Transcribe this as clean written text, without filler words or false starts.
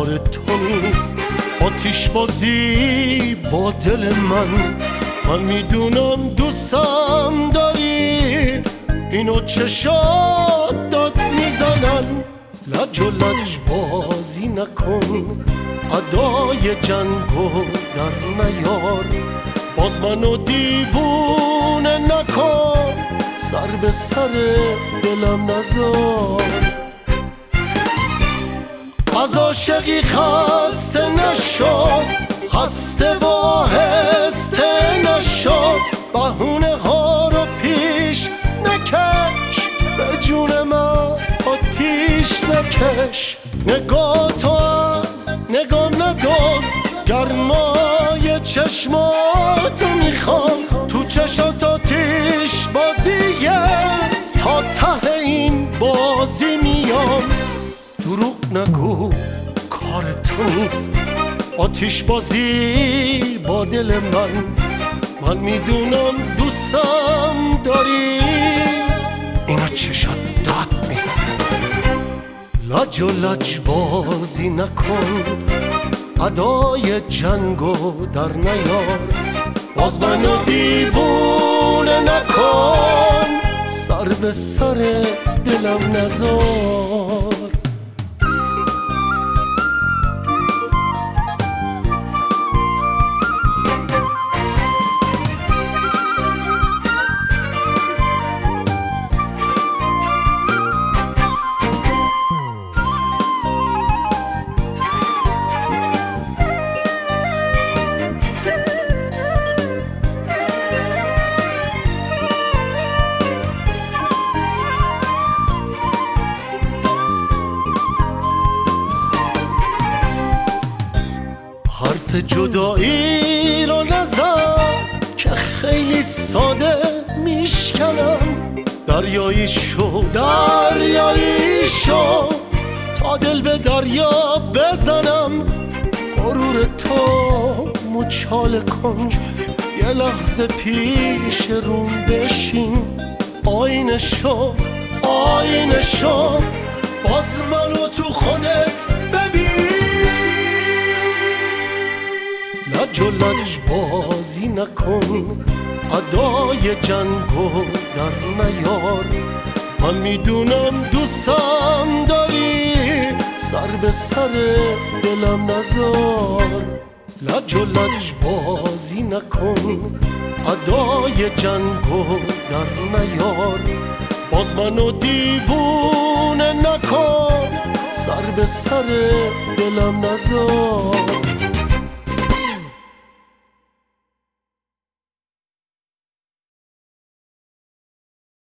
کار تو نیست آتیش بازی با دل من میدونم دوستم داری اینو چشات داد میزنن لج و لج بازی نکن ادای جنگو در نیار باز منو دیوونه نکن سر به سر دلم نذار از عاشقی خسته نشو خسته و آهسته نشو بهونه ها رو پیش نکش به جون من آتیش نکش نگاه تو از نگام ندوز گرمای چشماتو میخوام تو چشات آتیش بازیه تا ته این بازی میام دروغ نگو کار تو نیست آتیش بازی با دل من میدونم دوستم داری اینا چشات داد میزنه لج و لج بازی نکن ادای جنگو در نیار باز منو دیوونه نکن سر به سر دلم نذار حرف جدایی رو نزن که خیلی ساده میشکنم دریایی شو تا دل به دریا بزنم غرور تو مچاله کن یه لحظه پیش روم بشین آینه شو باز منو تو خودت ببین لج و لج بازی نکن ادای جنگو در نیار من میدونم دوستم داری سر به سر دلم نذار لج و لج بازی نکن ادای جنگو در نیار باز منو دیوونه نکن سر به سر دلم نذار